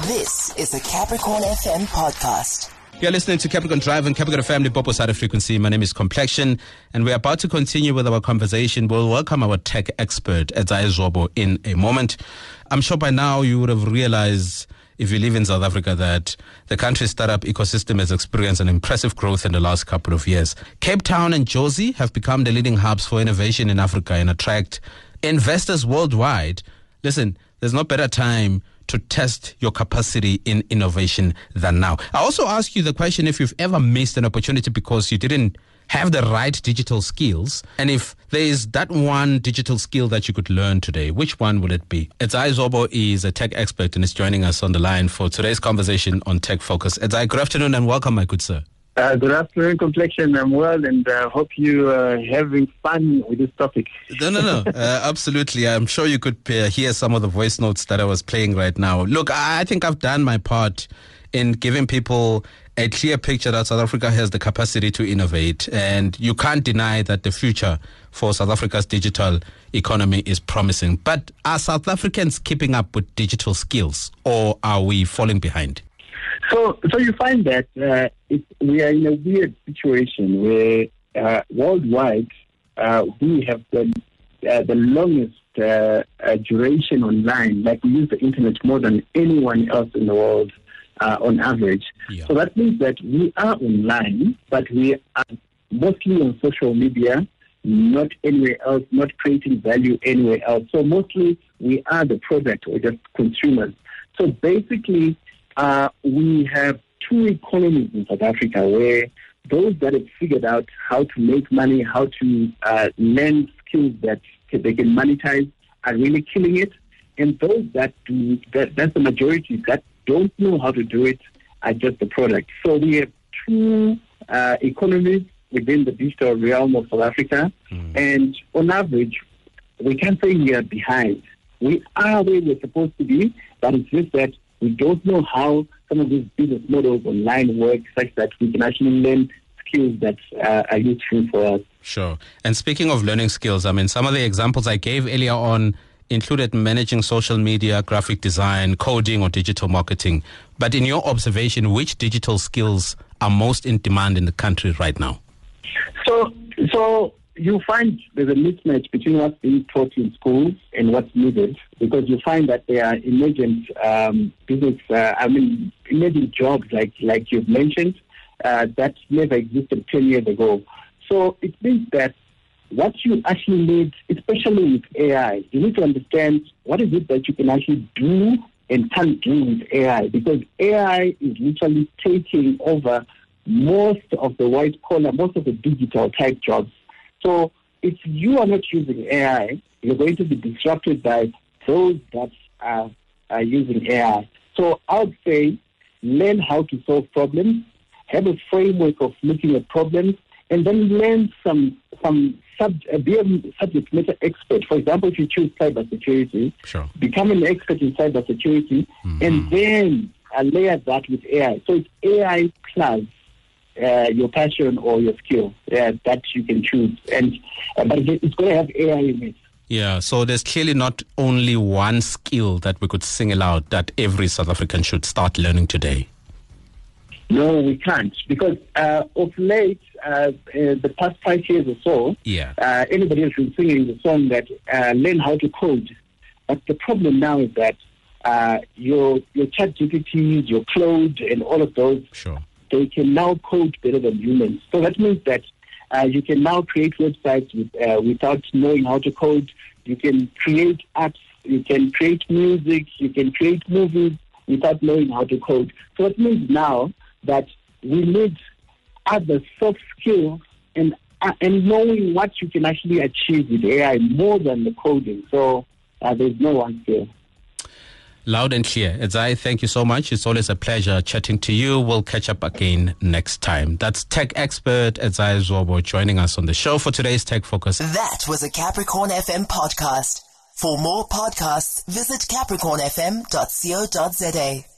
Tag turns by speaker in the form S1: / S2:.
S1: This is the Capricorn FM podcast.
S2: You're listening to Capricorn Drive and Capricorn Family Popo Side of Frequency. My name is Complexion, and we're about to continue with our conversation. We'll welcome our tech expert, Edzai Zobo, in a moment. I'm sure by now you would have realized, if you live in South Africa, that the country's startup ecosystem has experienced an impressive growth in the last couple of years. Cape Town and Jozi have become the leading hubs for innovation in Africa and attract investors worldwide. Listen, there's no better time to test your capacity in innovation than now. I also ask you the question if you've ever missed an opportunity because you didn't have the right digital skills, and if there is that one digital skill that you could learn today, which one would it be? Edzai Zobo is a tech expert and is joining us on the line for today's conversation on Tech Focus. Edzai, good afternoon and welcome, my good sir.
S3: Good afternoon, Complexion. I'm well, and hope you are having fun with this topic.
S2: No. Absolutely. I'm sure you could hear some of the voice notes that I was playing right now. Look, I think I've done my part in giving people a clear picture that South Africa has the capacity to innovate, and you can't deny that the future for South Africa's digital economy is promising. But are South Africans keeping up with digital skills, or are we falling behind?
S3: So you find that we are in a weird situation where worldwide we have the longest duration online. Like, we use the internet more than anyone else in the world on average. Yeah. So that means that we are online, but we are mostly on social media, not anywhere else, not creating value anywhere else. So mostly we are the product or just consumers. So basically, we have two economies in South Africa where those that have figured out how to make money, how to learn skills that they can monetize are really killing it. And those that do, that's the majority, that don't know how to do it are just the product. So we have two economies within the digital realm of South Africa. And on average, we can't say we are behind. We are where we're supposed to be, but it's just that we don't know how some of these business models online work such that we can actually learn skills that are useful for us.
S2: Sure. And speaking of learning skills, I mean, some of the examples I gave earlier on included managing social media, graphic design, coding, or digital marketing. But in your observation, which digital skills are most in demand in the country right now?
S3: So you find there's a mismatch between what's being taught in schools and what's needed, because you find that there are emergent emergent jobs like you've mentioned that never existed 10 years ago. So it means that what you actually need, especially with AI, you need to understand what is it that you can actually do and can't do with AI, because AI is literally taking over most of the white collar, most of the digital type jobs. So if you are not using AI, you're going to be disrupted by those that are using AI. So I would say learn how to solve problems, have a framework of looking at problems, and then learn be a subject matter expert. For example, if you choose cybersecurity,
S2: sure,
S3: become an expert in cybersecurity, and then layer that with AI. So it's AI plus your passion or your skill that you can choose, and but it's going to have AI in it.
S2: Yeah, so there's clearly not only one skill that we could single out that every South African should start learning today.
S3: No, we can't, because of late, the past 5 years or so, anybody has been singing the song that learn how to code. But the problem now is that your ChatGPTs, your Claude, and all of those,
S2: sure,
S3: they can now code better than humans. So that means that you can now create websites without knowing how to code. You can create apps, you can create music, you can create movies without knowing how to code. So it means now that we need other soft skills and knowing what you can actually achieve with AI more than the coding. So there's no one skill.
S2: Loud and clear. Edzai, thank you so much. It's always a pleasure chatting to you. We'll catch up again next time. That's tech expert Edzai Zobo joining us on the show for today's Tech Focus.
S1: That was a Capricorn FM podcast. For more podcasts, visit capricornfm.co.za.